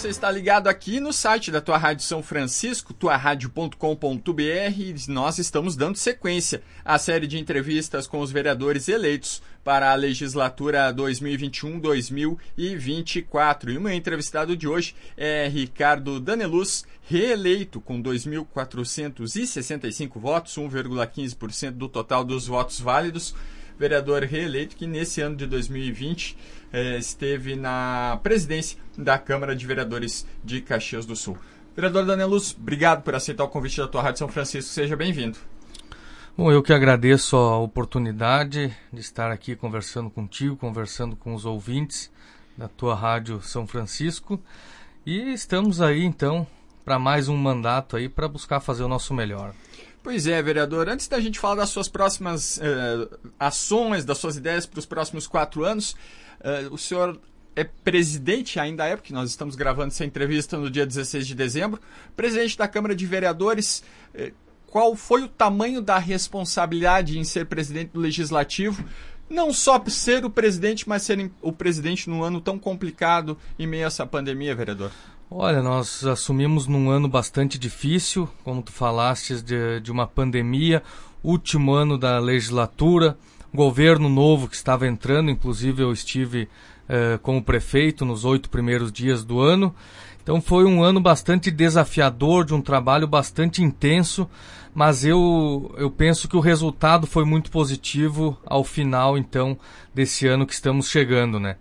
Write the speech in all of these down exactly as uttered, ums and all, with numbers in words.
você está ligado aqui no site da Tua Rádio São Francisco, tua rádio ponto com ponto b r. Nós estamos dando sequência à série de entrevistas com os vereadores eleitos para a legislatura dois mil e vinte e um a dois mil e vinte e quatro. E o meu entrevistado de hoje é Ricardo Daneluz, reeleito com dois mil quatrocentos e sessenta e cinco votos, um vírgula quinze por cento do total dos votos válidos. Vereador reeleito que nesse ano de dois mil e vinte eh, esteve na presidência da Câmara de Vereadores de Caxias do Sul. Vereador Daneluz, obrigado por aceitar o convite da Tua Rádio São Francisco. Seja bem-vindo. Bom, eu que agradeço a oportunidade de estar aqui conversando contigo, conversando com os ouvintes da Tua Rádio São Francisco. E estamos aí, então, para mais um mandato aí para buscar fazer o nosso melhor. Pois é, vereador. Antes da gente falar das suas próximas uh, ações, das suas ideias para os próximos quatro anos, uh, o senhor é presidente, ainda é, porque nós estamos gravando essa entrevista no dia dezesseis de dezembro, presidente da Câmara de Vereadores. Uh, qual foi o tamanho da responsabilidade em ser presidente do Legislativo? Não só ser o presidente, mas ser o presidente num ano tão complicado em meio a essa pandemia, vereador. Olha, nós assumimos num ano bastante difícil, como tu falaste, de, de uma pandemia, último ano da legislatura, governo novo que estava entrando, inclusive eu estive eh, como prefeito nos oito primeiros dias do ano. Então foi um ano bastante desafiador, de um trabalho bastante intenso, mas eu, eu penso que o resultado foi muito positivo ao final, então, desse ano que estamos chegando, né?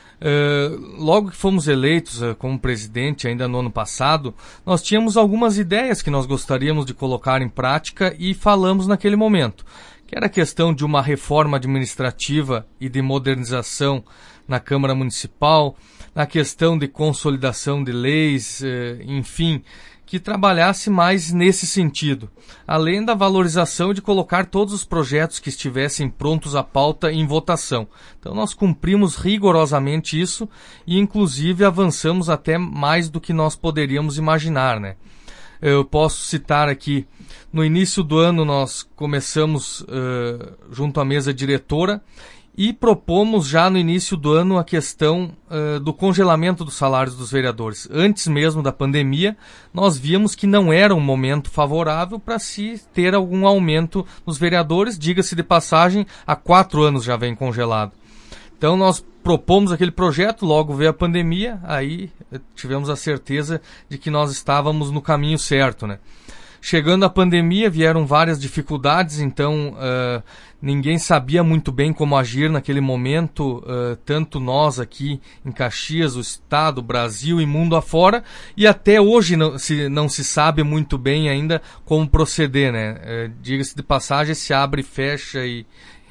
Uh, logo que fomos eleitos uh, como presidente, ainda no ano passado, nós tínhamos algumas ideias que nós gostaríamos de colocar em prática e falamos naquele momento, que era a questão de uma reforma administrativa e de modernização na Câmara Municipal, na questão de consolidação de leis, uh, enfim, que trabalhasse mais nesse sentido, além da valorização de colocar todos os projetos que estivessem prontos à pauta em votação. Então nós cumprimos rigorosamente isso e inclusive avançamos até mais do que nós poderíamos imaginar, né? Eu posso citar aqui, no início do ano nós começamos uh, junto à mesa diretora e propomos já no início do ano a questão uh, do congelamento dos salários dos vereadores. Antes mesmo da pandemia, nós víamos que não era um momento favorável para se ter algum aumento nos vereadores. Diga-se de passagem, há quatro anos já vem congelado. Então nós propomos aquele projeto, logo veio a pandemia, aí tivemos a certeza de que nós estávamos no caminho certo, né? Chegando a pandemia, vieram várias dificuldades, então uh, ninguém sabia muito bem como agir naquele momento, uh, tanto nós aqui em Caxias, o Estado, o Brasil e mundo afora, e até hoje não se, não se sabe muito bem ainda como proceder, né? Uh, diga-se de passagem, se abre e fecha e,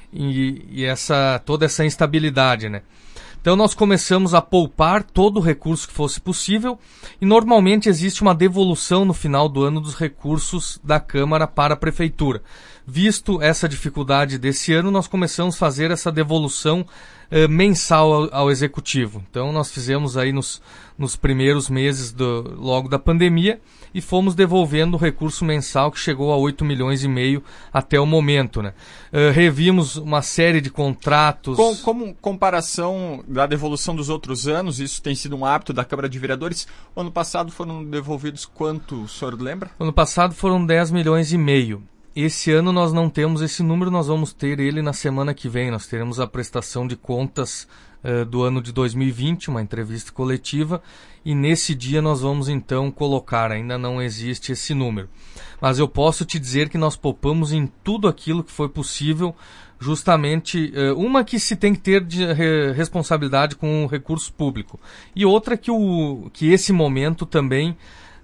e, e essa, toda essa instabilidade, né? Então nós começamos a poupar todo o recurso que fosse possível e normalmente existe uma devolução no final do ano dos recursos da Câmara para a Prefeitura. Visto essa dificuldade desse ano, nós começamos a fazer essa devolução eh, mensal ao, ao Executivo. Então nós fizemos aí nos, nos primeiros meses do, logo da pandemia e fomos devolvendo o recurso mensal que chegou a oito milhões e meio até o momento, né? Uh, revimos uma série de contratos. Com, como comparação da devolução dos outros anos, isso tem sido um hábito da Câmara de Vereadores. O ano passado foram devolvidos quanto, o senhor lembra? O ano passado foram dez milhões e meio. Esse ano nós não temos esse número, nós vamos ter ele na semana que vem. Nós teremos a prestação de contas uh, do ano de dois mil e vinte, uma entrevista coletiva, e nesse dia nós vamos então colocar, ainda não existe esse número. Mas eu posso te dizer que nós poupamos em tudo aquilo que foi possível, justamente uh, uma que se tem que ter de re, responsabilidade com o recurso público, e outra que, o, que esse momento também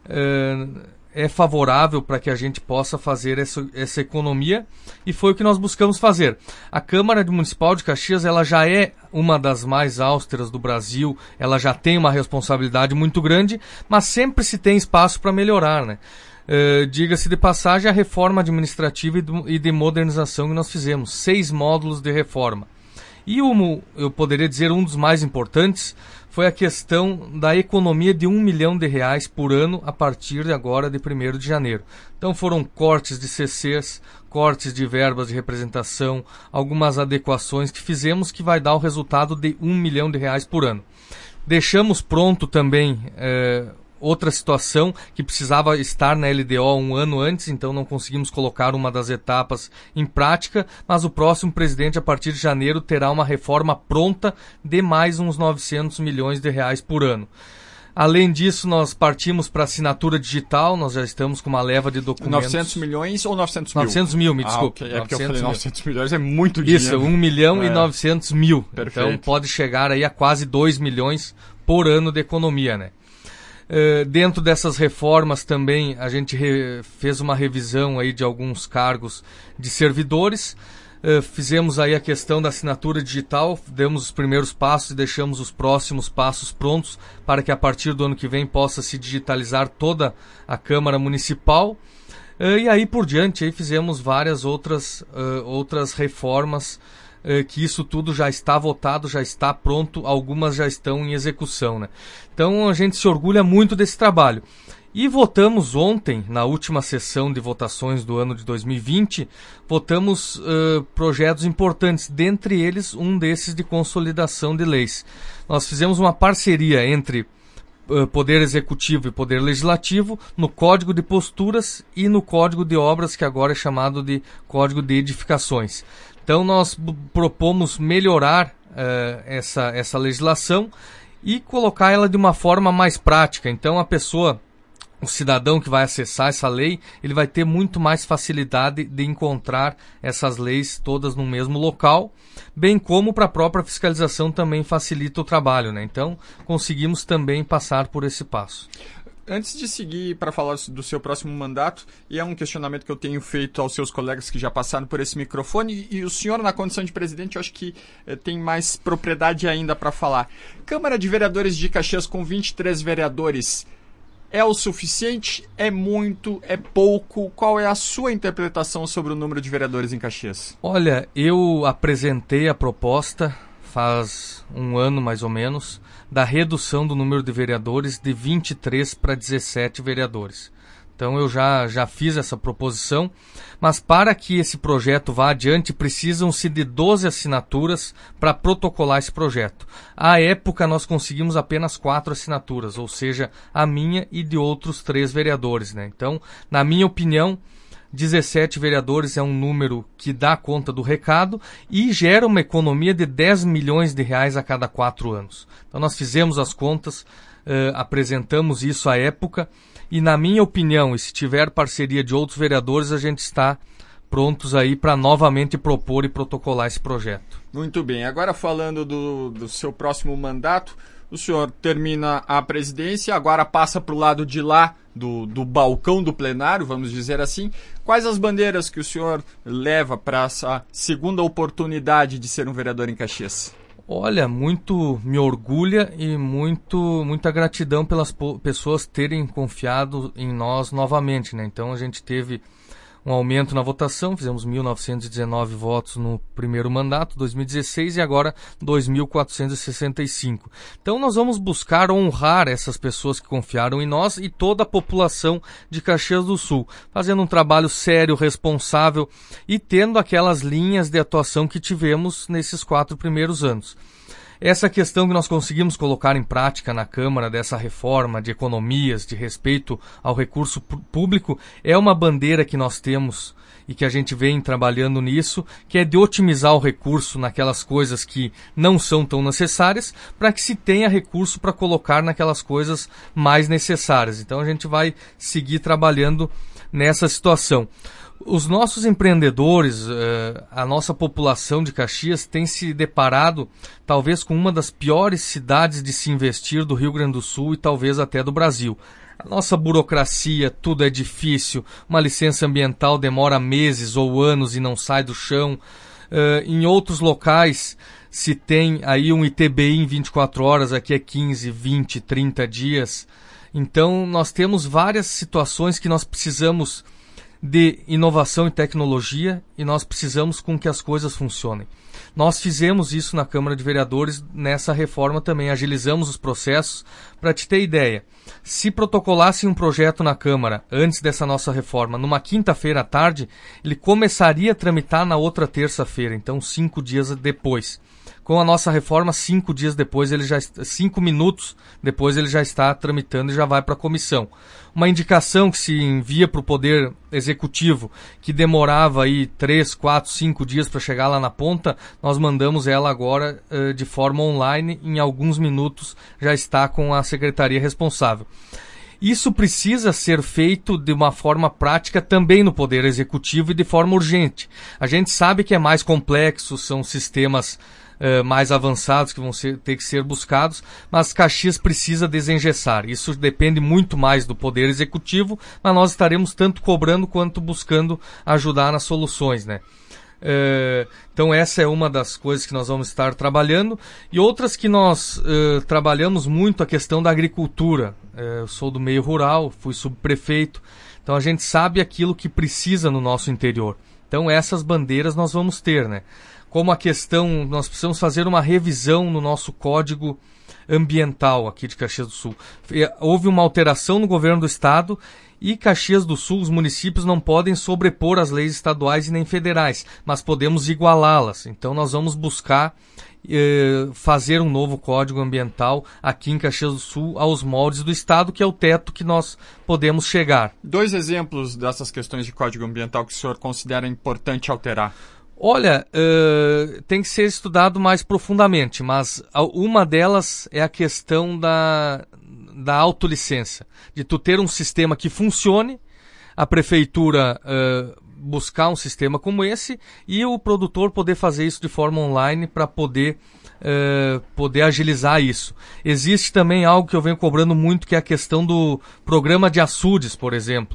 uh, é favorável para que a gente possa fazer essa, essa economia, e foi o que nós buscamos fazer. A Câmara Municipal de Caxias, ela já é uma das mais austeras do Brasil, ela já tem uma responsabilidade muito grande, mas sempre se tem espaço para melhorar, né? Uh, diga-se de passagem, a reforma administrativa e, do, e de modernização que nós fizemos, seis módulos de reforma. E um, eu poderia dizer um dos mais importantes foi a questão da economia de um milhão de reais por ano a partir de agora de primeiro de janeiro. Então foram cortes de C Cs, cortes de verbas de representação, algumas adequações que fizemos que vai dar o resultado de um milhão de reais por ano. Deixamos pronto também eh, outra situação que precisava estar na L D O um ano antes, então não conseguimos colocar uma das etapas em prática, mas o próximo presidente, a partir de janeiro, terá uma reforma pronta de mais uns novecentos milhões de reais por ano. Além disso, nós partimos para assinatura digital, nós já estamos com uma leva de documentos... novecentos milhões ou novecentos mil? novecentos mil, me desculpe. Ah, okay. É porque eu falei mil. novecentos milhões é muito dinheiro. Isso, um milhão é. e novecentos mil. Perfeito. Então pode chegar aí a quase dois milhões por ano de economia, né? Uh, dentro dessas reformas também a gente re- fez uma revisão aí de alguns cargos de servidores. Uh, fizemos aí a questão da assinatura digital, demos os primeiros passos e deixamos os próximos passos prontos para que a partir do ano que vem possa se digitalizar toda a Câmara Municipal. Uh, e aí por diante aí fizemos várias outras, uh, outras reformas, uh, que isso tudo já está votado, já está pronto, algumas já estão em execução, né? Então a gente se orgulha muito desse trabalho. E votamos ontem, na última sessão de votações do ano de dois mil e vinte, votamos uh, projetos importantes, dentre eles um desses de consolidação de leis. Nós fizemos uma parceria entre uh, Poder Executivo e Poder Legislativo no Código de Posturas e no Código de Obras, que agora é chamado de Código de Edificações. Então nós b- propomos melhorar uh, essa, essa legislação e colocar ela de uma forma mais prática. Então a pessoa... O cidadão que vai acessar essa lei, ele vai ter muito mais facilidade de encontrar essas leis todas no mesmo local, bem como para a própria fiscalização também facilita o trabalho, né? Então, conseguimos também passar por esse passo. Antes de seguir para falar do seu próximo mandato, e é um questionamento que eu tenho feito aos seus colegas que já passaram por esse microfone, e, e o senhor, na condição de presidente, eu acho que eh, tem mais propriedade ainda para falar. Câmara de Vereadores de Caxias com vinte e três vereadores... É o suficiente? É muito? É pouco? Qual é a sua interpretação sobre o número de vereadores em Caxias? Olha, eu apresentei a proposta faz um ano mais ou menos da redução do número de vereadores de vinte e três para dezessete vereadores. Então eu já, já fiz essa proposição, mas para que esse projeto vá adiante, precisam-se de doze assinaturas para protocolar esse projeto. À época nós conseguimos apenas quatro assinaturas, ou seja, a minha e de outros três vereadores, né? Então, na minha opinião, dezessete vereadores é um número que dá conta do recado e gera uma economia de dez milhões de reais a cada quatro anos. Então nós fizemos as contas, uh, apresentamos isso à época, e na minha opinião, e se tiver parceria de outros vereadores, a gente está prontos aí para novamente propor e protocolar esse projeto. Muito bem. Agora falando do, do seu próximo mandato, o senhor termina a presidência, agora passa para o lado de lá do, do balcão do plenário, vamos dizer assim. Quais as bandeiras que o senhor leva para essa segunda oportunidade de ser um vereador em Caxias? Olha, muito me orgulha e muito, muita gratidão pelas po- pessoas terem confiado em nós novamente, né? Então a gente teve um aumento na votação, fizemos mil novecentos e dezenove votos no primeiro mandato, dois mil e dezesseis, e agora dois mil quatrocentos e sessenta e cinco. Então nós vamos buscar honrar essas pessoas que confiaram em nós e toda a população de Caxias do Sul, fazendo um trabalho sério, responsável e tendo aquelas linhas de atuação que tivemos nesses quatro primeiros anos. Essa questão que nós conseguimos colocar em prática na Câmara dessa reforma de economias, de respeito ao recurso público, é uma bandeira que nós temos e que a gente vem trabalhando nisso, que é de otimizar o recurso naquelas coisas que não são tão necessárias, para que se tenha recurso para colocar naquelas coisas mais necessárias. Então a gente vai seguir trabalhando nessa situação. Os nossos empreendedores, a nossa população de Caxias tem se deparado talvez com uma das piores cidades de se investir do Rio Grande do Sul e talvez até do Brasil. A nossa burocracia, tudo é difícil, uma licença ambiental demora meses ou anos e não sai do chão. Em outros locais se tem aí um I T B I em vinte e quatro horas, aqui é quinze, vinte, trinta dias. Então nós temos várias situações que nós precisamos de inovação e tecnologia e nós precisamos com que as coisas funcionem. Nós fizemos isso na Câmara de Vereadores nessa reforma também, agilizamos os processos. Para te ter ideia, se protocolassem um projeto na Câmara antes dessa nossa reforma, numa quinta-feira à tarde, ele começaria a tramitar na outra terça-feira, então cinco dias depois. Com a nossa reforma, cinco dias depois, ele já cinco minutos depois ele já está tramitando e já vai para a comissão. Uma indicação que se envia para o Poder Executivo, que demorava aí três, quatro, cinco dias para chegar lá na ponta, nós mandamos ela agora uh, de forma online, em alguns minutos já está com a secretaria responsável. Isso precisa ser feito de uma forma prática também no Poder Executivo e de forma urgente. A gente sabe que é mais complexo, são sistemas uh, mais avançados que vão ser, ter que ser buscados, mas Caxias precisa desengessar. Isso depende muito mais do Poder Executivo, mas nós estaremos tanto cobrando quanto buscando ajudar nas soluções, né? Uh, então essa é uma das coisas que nós vamos estar trabalhando, e outras que nós uh, trabalhamos muito, a questão da agricultura. Uh, eu sou do meio rural, fui subprefeito, então a gente sabe aquilo que precisa no nosso interior. Então essas bandeiras nós vamos ter, né? Como a questão, nós precisamos fazer uma revisão no nosso código ambiental aqui de Caxias do Sul. Houve uma alteração no governo do estado, e Caxias do Sul, os municípios não podem sobrepor as leis estaduais e nem federais, mas podemos igualá-las. Então nós vamos buscar eh, fazer um novo código ambiental aqui em Caxias do Sul aos moldes do estado, que é o teto que nós podemos chegar. Dois exemplos dessas questões de código ambiental que o senhor considera importante alterar. Olha, uh, tem que ser estudado mais profundamente, mas uma delas é a questão da, da autolicença, de tu ter um sistema que funcione, a prefeitura uh, buscar um sistema como esse e o produtor poder fazer isso de forma online para poder, uh, poder agilizar isso. Existe também algo que eu venho cobrando muito, que é a questão do programa de açudes, por exemplo.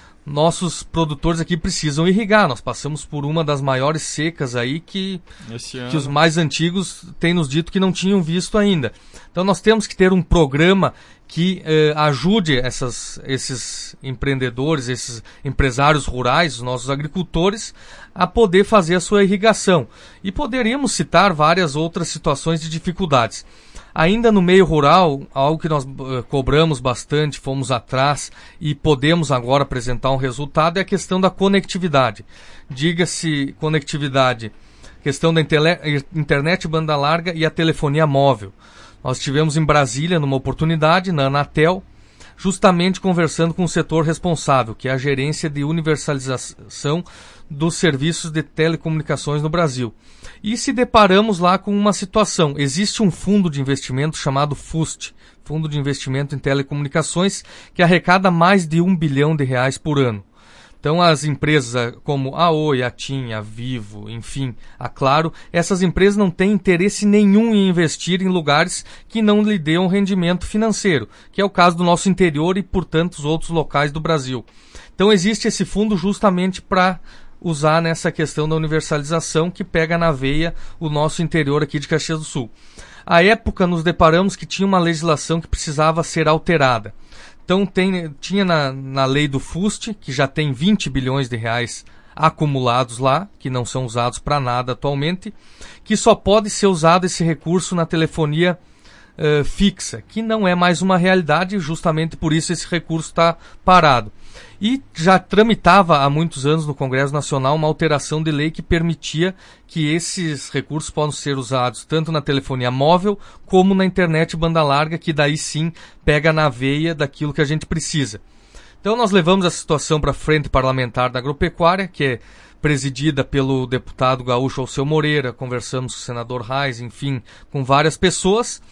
Nossos produtores aqui precisam irrigar. Nós passamos por uma das maiores secas aí que, que os mais antigos têm nos dito que não tinham visto ainda. Então nós temos que ter um programa que eh, ajude essas, esses empreendedores, esses empresários rurais, os nossos agricultores, a poder fazer a sua irrigação. E poderíamos citar várias outras situações de dificuldades. Ainda no meio rural, algo que nós uh, cobramos bastante, fomos atrás e podemos agora apresentar um resultado, é a questão da conectividade. Diga-se conectividade, questão da intele- internet banda larga e a telefonia móvel. Nós estivemos em Brasília numa oportunidade, na Anatel, justamente conversando com o setor responsável, que é a gerência de universalização dos serviços de telecomunicações no Brasil. E se deparamos lá com uma situação. Existe um fundo de investimento chamado FUST, Fundo de Investimento em Telecomunicações, que arrecada mais de um bilhão de reais por ano. Então as empresas como a Oi, a TIM, a Vivo, enfim, a Claro, essas empresas não têm interesse nenhum em investir em lugares que não lhe dêem um rendimento financeiro, que é o caso do nosso interior e por tantos outros locais do Brasil. Então existe esse fundo justamente para usar nessa questão da universalização que pega na veia o nosso interior aqui de Caxias do Sul. À época nos deparamos que tinha uma legislação que precisava ser alterada. Então tem, tinha na, na lei do FUST, que já tem vinte bilhões de reais acumulados lá, que não são usados para nada atualmente, que só pode ser usado esse recurso na telefonia uh, fixa, que não é mais uma realidade, justamente por isso esse recurso está parado. E já tramitava há muitos anos no Congresso Nacional uma alteração de lei que permitia que esses recursos possam ser usados tanto na telefonia móvel como na internet banda larga, que daí sim pega na veia daquilo que a gente precisa. Então nós levamos a situação para a Frente Parlamentar da Agropecuária, que é presidida pelo deputado gaúcho Alceu Moreira, conversamos com o senador Reis, enfim, com várias pessoas,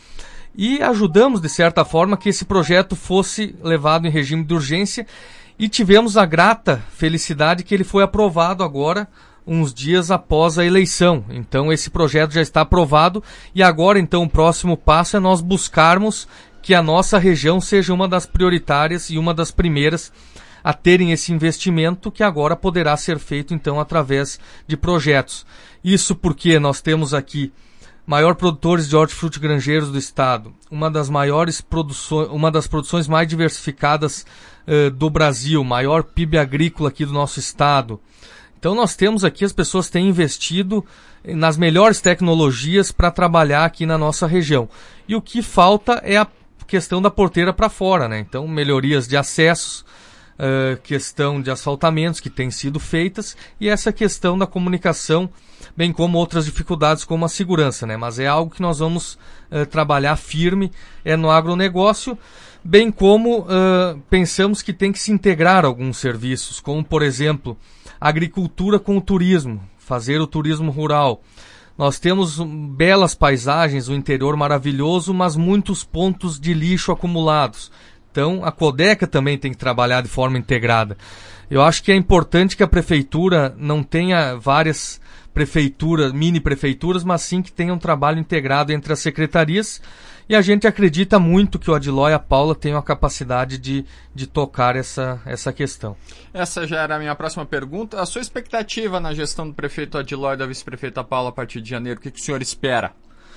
e ajudamos de certa forma que esse projeto fosse levado em regime de urgência. E tivemos a grata felicidade que ele foi aprovado agora, uns dias após a eleição. Então esse projeto já está aprovado e agora então o próximo passo é nós buscarmos que a nossa região seja uma das prioritárias e uma das primeiras a terem esse investimento, que agora poderá ser feito então através de projetos. Isso porque nós temos aqui maior produtores de hortifruti granjeiros do estado, uma das maiores produções, uma das produções mais diversificadas uh, do Brasil, maior P I B agrícola aqui do nosso estado. Então nós temos aqui, as pessoas têm investido nas melhores tecnologias para trabalhar aqui na nossa região. E o que falta é a questão da porteira para fora, né? Então melhorias de acessos, uh, questão de asfaltamentos que têm sido feitas e essa questão da comunicação, bem como outras dificuldades como a segurança, né? Mas é algo que nós vamos uh, trabalhar firme é no agronegócio, bem como uh, pensamos que tem que se integrar alguns serviços, como por exemplo, a agricultura com o turismo, fazer o turismo rural. Nós temos belas paisagens, o interior maravilhoso, mas muitos pontos de lixo acumulados. Então, a Codeca também tem que trabalhar de forma integrada. Eu acho que é importante que a prefeitura não tenha várias prefeituras, mini prefeituras, mas sim que tenha um trabalho integrado entre as secretarias. E a gente acredita muito que o Adiló e a Paula tenham a capacidade de, de tocar essa, essa questão. Essa já era a minha próxima pergunta. A sua expectativa na gestão do prefeito Adiló e da vice-prefeita Paula a partir de janeiro, o que, que o senhor espera?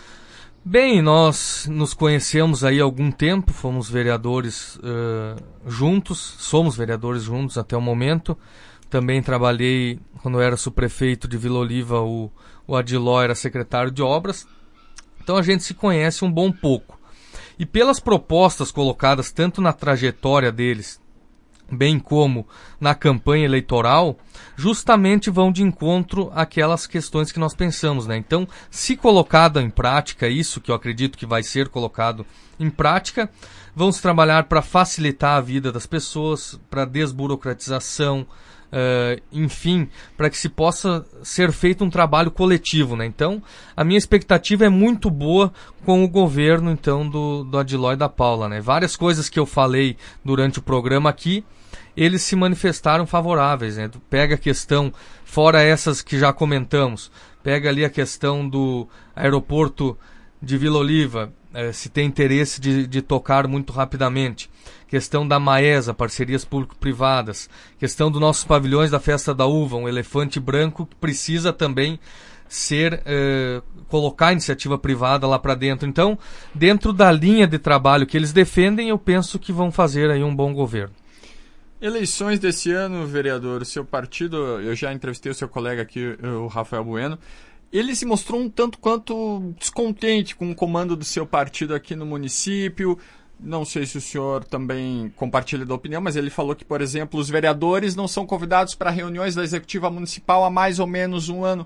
Bem, nós nos conhecemos aí há algum tempo, fomos vereadores uh, juntos, somos vereadores juntos até o momento. Também trabalhei, quando eu era subprefeito de Vila Oliva, o, o Adiló era secretário de obras. Então a gente se conhece um bom pouco. E pelas propostas colocadas tanto na trajetória deles, bem como na campanha eleitoral, justamente vão de encontro àquelas questões que nós pensamos, né? Então, se colocado em prática, isso que eu acredito que vai ser colocado em prática, vamos trabalhar para facilitar a vida das pessoas, para desburocratização, Uh, enfim, para que se possa ser feito um trabalho coletivo, né? Então, a minha expectativa é muito boa com o governo, então, do, do Adiló e da Paula, né? Várias coisas que eu falei durante o programa aqui, eles se manifestaram favoráveis, né? Pega a questão, fora essas que já comentamos, pega ali a questão do aeroporto de Vila Oliva, eh, se tem interesse de, de tocar muito rapidamente. Questão da Maesa, parcerias público-privadas. Questão dos nossos pavilhões da Festa da Uva, um elefante branco que precisa também ser, eh, colocar a iniciativa privada lá para dentro. Então, dentro da linha de trabalho que eles defendem, eu penso que vão fazer aí um bom governo. Eleições desse ano, vereador, o seu partido, eu já entrevistei o seu colega aqui, o Rafael Bueno, ele se mostrou um tanto quanto descontente com o comando do seu partido aqui no município. Não sei se o senhor também compartilha da opinião, mas ele falou que, por exemplo, os vereadores não são convidados para reuniões da Executiva Municipal há mais ou menos um ano.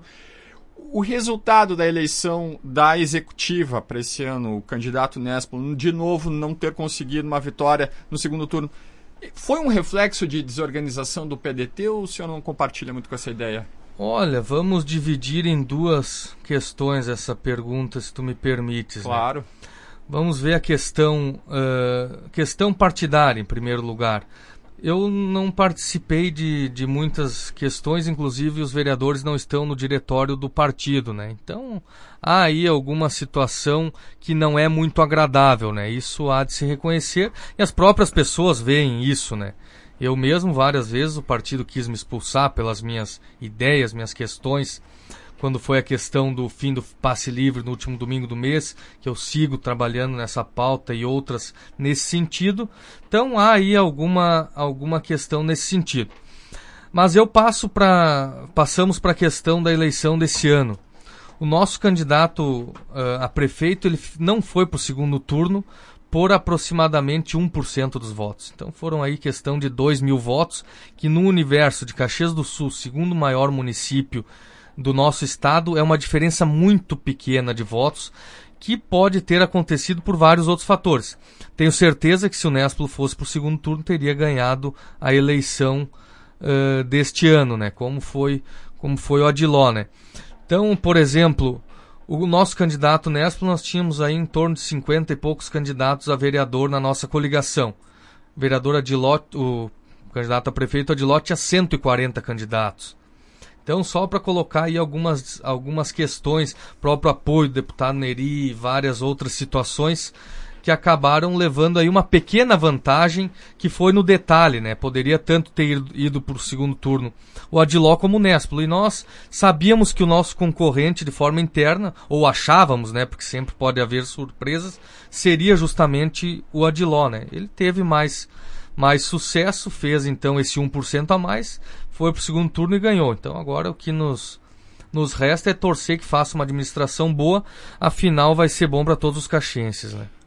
O resultado da eleição da Executiva para esse ano, o candidato Nespolo, de novo não ter conseguido uma vitória no segundo turno, foi um reflexo de desorganização do P D T ou o senhor não compartilha muito com essa ideia? Olha, vamos dividir em duas questões essa pergunta, se tu me permites. Claro. Né? Vamos ver a questão, uh, questão partidária, em primeiro lugar. Eu não participei de, de muitas questões, inclusive os vereadores não estão no diretório do partido, né? Então, há aí alguma situação que não é muito agradável, né? Isso há de se reconhecer e as próprias pessoas veem isso, né? Eu mesmo, várias vezes, o partido quis me expulsar pelas minhas ideias, minhas questões, quando foi a questão do fim do passe livre no último domingo do mês, que eu sigo trabalhando nessa pauta e outras nesse sentido. Então há aí alguma, alguma questão nesse sentido. Mas eu passo pra, passamos para a questão da eleição desse ano. O nosso candidato uh, a prefeito ele não foi para o segundo turno por aproximadamente um por cento dos votos. Então foram aí questão de dois mil votos, que no universo de Caxias do Sul, segundo maior município do nosso estado, é uma diferença muito pequena de votos que pode ter acontecido por vários outros fatores. Tenho certeza que se o Nespolo fosse para o segundo turno, teria ganhado a eleição uh, deste ano, né? Como foi, como foi o Adiló, né? Então, por exemplo, o nosso candidato Nespolo, nós tínhamos aí em torno de cinquenta e poucos candidatos a vereador na nossa coligação. O vereador Adiló, o candidato a prefeito Adiló tinha cento e quarenta candidatos. Então, só para colocar aí algumas, algumas questões, próprio apoio do deputado Neri e várias outras situações que acabaram levando aí uma pequena vantagem que foi no detalhe, né? Poderia tanto ter ido para o segundo turno o Adiló como o Nespolo. E nós sabíamos que o nosso concorrente de forma interna, ou achávamos, né? Porque sempre pode haver surpresas, seria justamente o Adiló, né? Ele teve mais, mais sucesso, fez então esse um por cento a mais, foi para o segundo turno e ganhou. Então agora o que nos, nos resta é torcer que faça uma administração boa, afinal vai ser bom para todos os caxienses, né?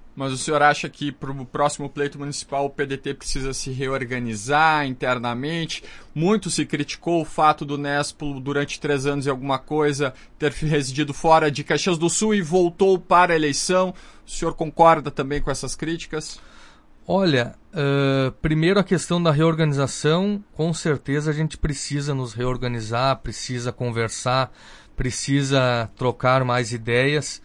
Mas o senhor acha que para o próximo pleito municipal o P D T precisa se reorganizar internamente? Muito se criticou o fato do Nespolo, durante três anos e alguma coisa, ter residido fora de Caxias do Sul e voltou para a eleição. O senhor concorda também com essas críticas? Olha, uh, primeiro a questão da reorganização, com certeza a gente precisa nos reorganizar, precisa conversar, precisa trocar mais ideias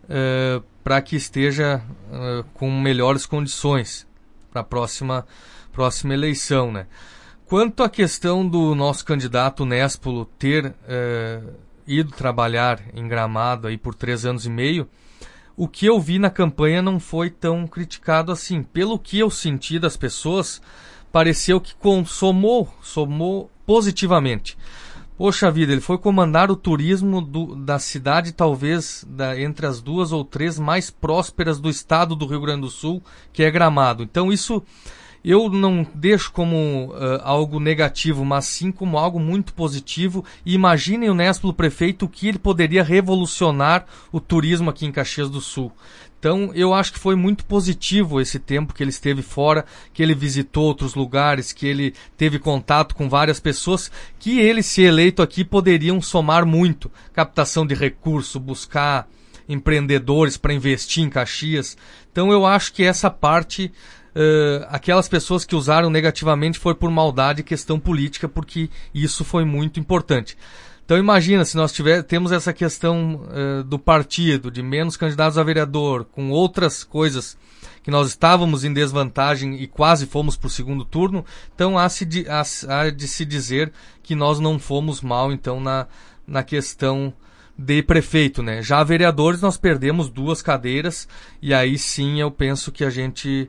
uh, para que esteja uh, com melhores condições para a próxima, próxima eleição, né? Quanto à questão do nosso candidato Nespolo ter uh, ido trabalhar em Gramado aí por três anos e meio, o que eu vi na campanha não foi tão criticado assim. Pelo que eu senti das pessoas, pareceu que somou, somou positivamente. Poxa vida, ele foi comandar o turismo do, da cidade, talvez da, entre as duas ou três mais prósperas do estado do Rio Grande do Sul, que é Gramado. Então isso eu não deixo como uh, algo negativo, mas sim como algo muito positivo. E imaginem o Nespolo prefeito, o que ele poderia revolucionar o turismo aqui em Caxias do Sul. Então eu acho que foi muito positivo esse tempo que ele esteve fora, que ele visitou outros lugares, que ele teve contato com várias pessoas, que ele, se eleito aqui, poderiam somar muito. Captação de recurso, buscar empreendedores para investir em Caxias. Então eu acho que essa parte... Uh, aquelas pessoas que usaram negativamente foi por maldade e questão política, porque isso foi muito importante. Então imagina, se nós tiver, temos essa questão uh, do partido, de menos candidatos a vereador, com outras coisas que nós estávamos em desvantagem e quase fomos para o segundo turno, então há, se de, há, há de se dizer que nós não fomos mal então na, na questão de prefeito, né? Já vereadores nós perdemos duas cadeiras e aí sim eu penso que a gente...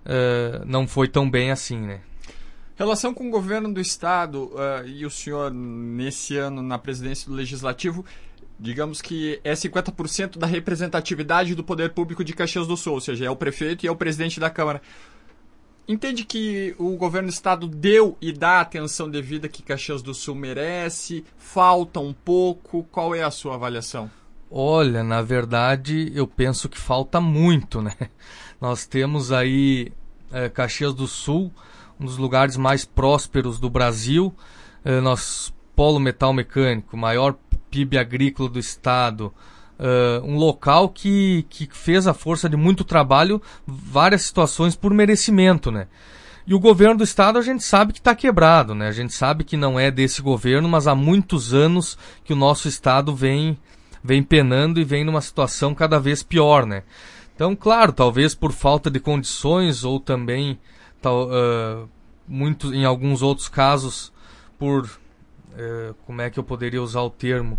Uh, não foi tão bem assim, né? Relação com o governo do estado uh, e o senhor nesse ano na presidência do Legislativo, digamos que é cinquenta por cento da representatividade do poder público de Caxias do Sul, ou seja, é o prefeito e é o presidente da Câmara. Entende que o governo do estado deu e dá a atenção devida que Caxias do Sul merece? Falta um pouco? Qual é a sua avaliação? Olha, na verdade, eu penso que falta muito, né? Nós temos aí é, Caxias do Sul, um dos lugares mais prósperos do Brasil, é, nosso polo metal mecânico, maior P I B agrícola do estado, é, um local que, que fez a força de muito trabalho, várias situações por merecimento, né? E o governo do estado a gente sabe que está quebrado, né? A gente sabe que não é desse governo, mas há muitos anos que o nosso estado vem, vem penando e vem numa situação cada vez pior, né? Então, claro, talvez por falta de condições ou também, tal, uh, muito, em alguns outros casos, por, uh, como é que eu poderia usar o termo?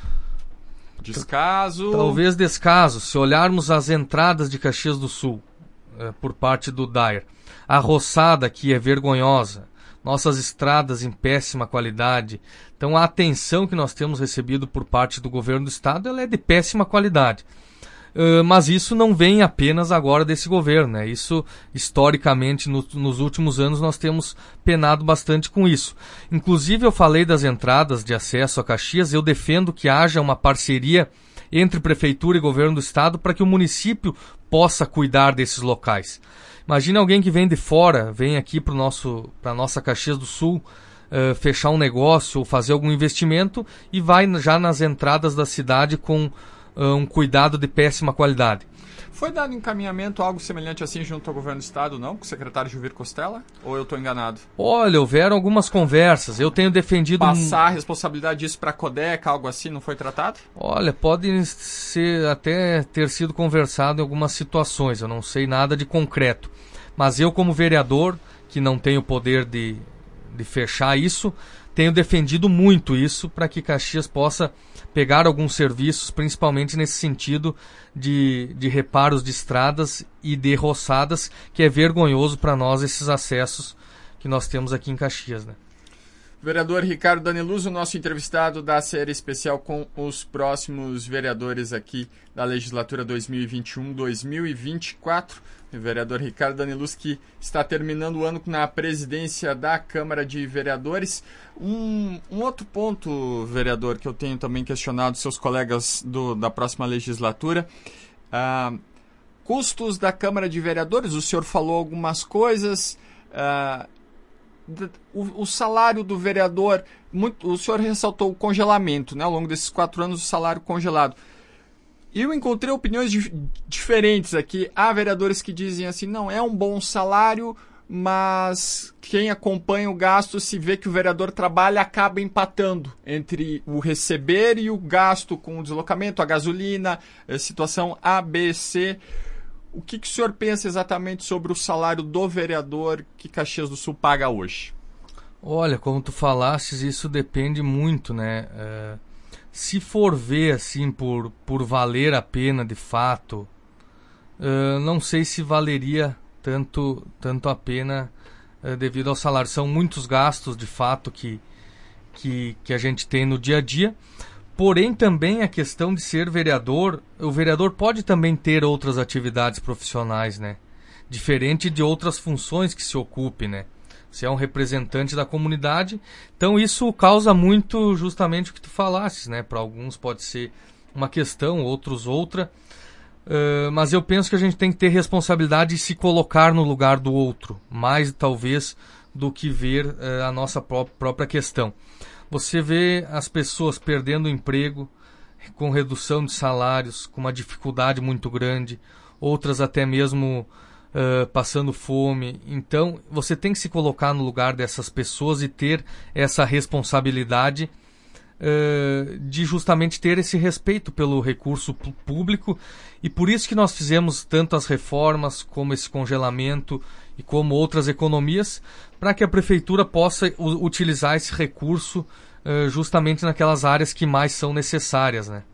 Descaso? Talvez descaso. Se olharmos as entradas de Caxias do Sul, uh, por parte do D A I R, a roçada aqui é vergonhosa, nossas estradas em péssima qualidade. Então, a atenção que nós temos recebido por parte do governo do estado ela é de péssima qualidade. Uh, mas isso não vem apenas agora desse governo, né? Isso, historicamente, no, nos últimos anos, nós temos penado bastante com isso. Inclusive, eu falei das entradas de acesso a Caxias, eu defendo que haja uma parceria entre prefeitura e governo do estado para que o município possa cuidar desses locais. Imagina alguém que vem de fora, vem aqui para a nossa Caxias do Sul, uh, fechar um negócio ou fazer algum investimento e vai já nas entradas da cidade com um cuidado de péssima qualidade. Foi dado encaminhamento algo semelhante assim junto ao governo do estado, não? Com o secretário Juvir Costela? Ou eu estou enganado? Olha, houveram algumas conversas. Eu tenho defendido... Passar a responsabilidade disso para a Codeca, algo assim, não foi tratado? Olha, pode ser, até ter sido conversado em algumas situações. Eu não sei nada de concreto. Mas eu, como vereador, que não tenho poder de, de fechar isso, tenho defendido muito isso para que Caxias possa pegar alguns serviços, principalmente nesse sentido de, de reparos de estradas e de roçadas, que é vergonhoso para nós esses acessos que nós temos aqui em Caxias, né? Vereador Ricardo Daneluz, o nosso entrevistado da série especial com os próximos vereadores aqui da legislatura dois mil e vinte e um a dois mil e vinte e quatro. O vereador Ricardo Daneluz, que está terminando o ano na presidência da Câmara de Vereadores. Um, um outro ponto, vereador, que eu tenho também questionado seus colegas do, da próxima legislatura, ah, Custos da Câmara de Vereadores, o senhor falou algumas coisas. Uh, o, o salário do vereador, muito, o senhor ressaltou o congelamento, né? Ao longo desses quatro anos, o salário congelado. Eu encontrei opiniões dif- diferentes aqui. Há vereadores que dizem assim, não, é um bom salário, mas quem acompanha o gasto, se vê que o vereador trabalha, acaba empatando entre o receber e o gasto com o deslocamento, a gasolina, a situação A, B, C. O que, que o senhor pensa exatamente sobre o salário do vereador que Caxias do Sul paga hoje? Olha, como tu falastes, isso depende muito, né? É, se for ver assim por, por valer a pena de fato, é, não sei se valeria tanto, tanto a pena é, devido ao salário. São muitos gastos de fato que, que, que a gente tem no dia a dia. Porém, também a questão de ser vereador, o vereador pode também ter outras atividades profissionais, né? Diferente de outras funções que se ocupe, né? Você é um representante da comunidade, então isso causa muito justamente o que tu falasses, né? Para alguns pode ser uma questão, outros outra, uh, mas eu penso que a gente tem que ter responsabilidade de se colocar no lugar do outro, mais talvez do que ver uh, a nossa pró- própria questão. Você vê as pessoas perdendo o emprego, com redução de salários, com uma dificuldade muito grande, outras até mesmo uh, passando fome. Então, você tem que se colocar no lugar dessas pessoas e ter essa responsabilidade uh, de justamente ter esse respeito pelo recurso p- público. E por isso que nós fizemos tanto as reformas, como esse congelamento e como outras economias, para que a prefeitura possa u- utilizar esse recurso uh, justamente naquelas áreas que mais são necessárias, né?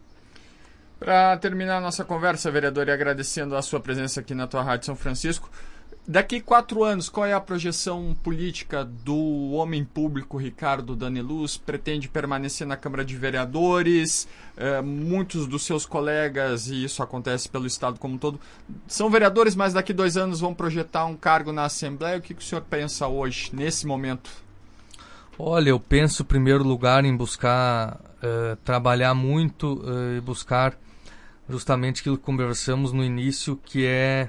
Para terminar a nossa conversa, vereador, e agradecendo a sua presença aqui na tua Rádio São Francisco, daqui quatro anos, qual é a projeção política do homem público Ricardo Daneluz? Pretende permanecer na Câmara de Vereadores? É, muitos dos seus colegas, e isso acontece pelo Estado como um todo, são vereadores, mas daqui dois anos vão projetar um cargo na Assembleia. O que, que o senhor pensa hoje, nesse momento? Olha, eu penso, em primeiro lugar, em buscar uh, trabalhar muito uh, e buscar justamente aquilo que conversamos no início, que é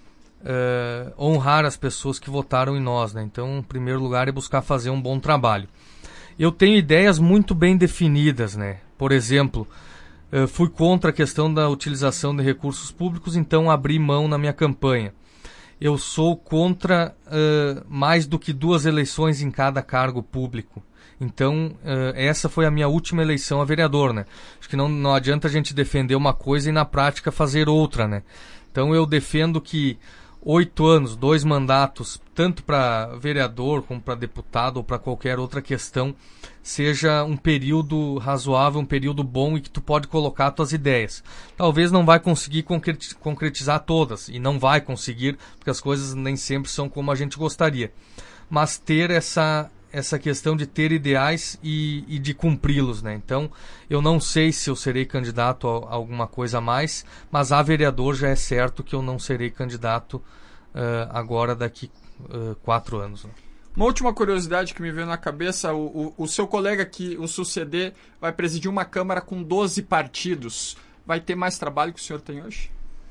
uh, honrar as pessoas que votaram em nós, né? Então, em primeiro lugar, é buscar fazer um bom trabalho. Eu tenho ideias muito bem definidas, né? Por exemplo, uh, fui contra a questão da utilização de recursos públicos, então abri mão na minha campanha. Eu sou contra uh, mais do que duas eleições em cada cargo público. Então, uh, essa foi a minha última eleição a vereador, né? Acho que não, não adianta a gente defender uma coisa e na prática fazer outra, né? Então, eu defendo que oito anos, dois mandatos, tanto para vereador como para deputado ou para qualquer outra questão, seja um período razoável, um período bom e que tu pode colocar tuas ideias. Talvez não vai conseguir concretizar todas, e não vai conseguir, porque as coisas nem sempre são como a gente gostaria. Mas ter essa, essa questão de ter ideais e, e de cumpri-los, né? Então, eu não sei se eu serei candidato a, a alguma coisa a mais, mas a vereador já é certo que eu não serei candidato uh, agora daqui uh, quatro anos, né? Uma última curiosidade que me veio na cabeça, o, o, o seu colega que o suceder vai presidir uma Câmara com doze partidos. Vai ter mais trabalho que o senhor tem hoje?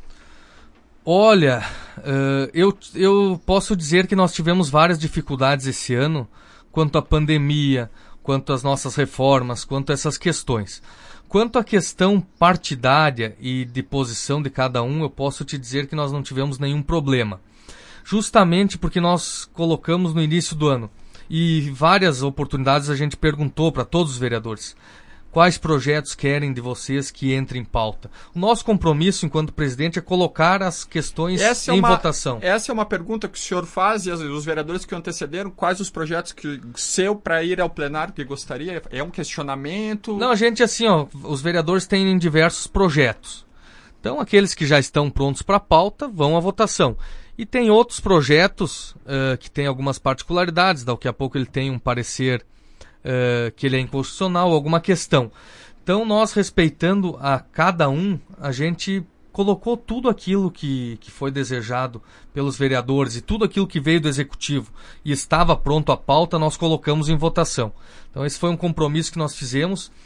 Olha, uh, eu, eu posso dizer que nós tivemos várias dificuldades esse ano, quanto à pandemia, quanto às nossas reformas, quanto a essas questões. Quanto à questão partidária e de posição de cada um, eu posso te dizer que nós não tivemos nenhum problema. Justamente porque nós colocamos no início do ano, e várias oportunidades a gente perguntou para todos os vereadores, quais projetos querem de vocês que entrem em pauta. O nosso compromisso enquanto presidente é colocar as questões essa é em uma, votação. Essa é uma pergunta que o senhor faz, e os vereadores que o antecederam, quais os projetos que seu para ir ao plenário que gostaria? É um questionamento? Não, a gente assim, ó, os vereadores têm diversos projetos. Então, aqueles que já estão prontos para a pauta vão à votação. E tem outros projetos uh, que têm algumas particularidades, daqui a pouco ele tem um parecer uh, que ele é inconstitucional, alguma questão. Então, nós, respeitando a cada um, a gente colocou tudo aquilo que, que foi desejado pelos vereadores e tudo aquilo que veio do Executivo e estava pronto à pauta, nós colocamos em votação. Então, esse foi um compromisso que nós fizemos.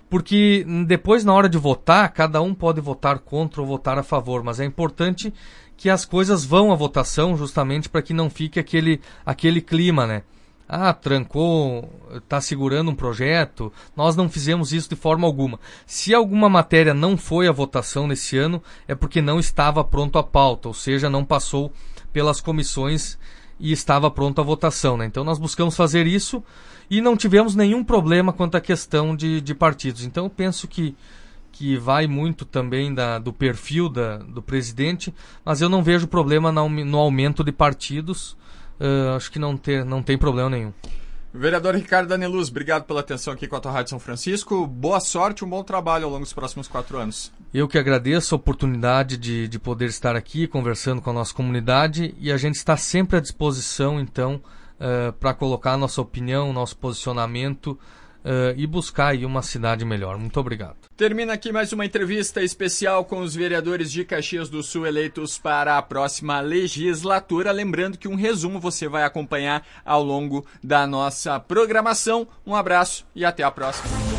porque depois, na hora de votar, cada um pode votar contra ou votar a favor, mas é importante que as coisas vão à votação justamente para que não fique aquele, aquele clima, né? Ah, trancou, está segurando um projeto, nós não fizemos isso de forma alguma. Se alguma matéria não foi à votação nesse ano, é porque não estava pronto a pauta, ou seja, não passou pelas comissões e estava pronto a votação, né? Então nós buscamos fazer isso e não tivemos nenhum problema quanto à questão de, de partidos. Então eu penso que, que vai muito também da, do perfil da, do presidente, mas eu não vejo problema no, no aumento de partidos. Uh, acho que não, ter, não tem problema nenhum. Vereador Ricardo Daneluz, obrigado pela atenção aqui com a tua Rádio São Francisco. Boa sorte, um bom trabalho ao longo dos próximos quatro anos. Eu que agradeço a oportunidade de, de poder estar aqui conversando com a nossa comunidade, e a gente está sempre à disposição, então, uh, para colocar a nossa opinião, nosso posicionamento uh, e buscar aí uma cidade melhor. Muito obrigado. Termina aqui mais uma entrevista especial com os vereadores de Caxias do Sul eleitos para a próxima legislatura. Lembrando que um resumo você vai acompanhar ao longo da nossa programação. Um abraço e até a próxima.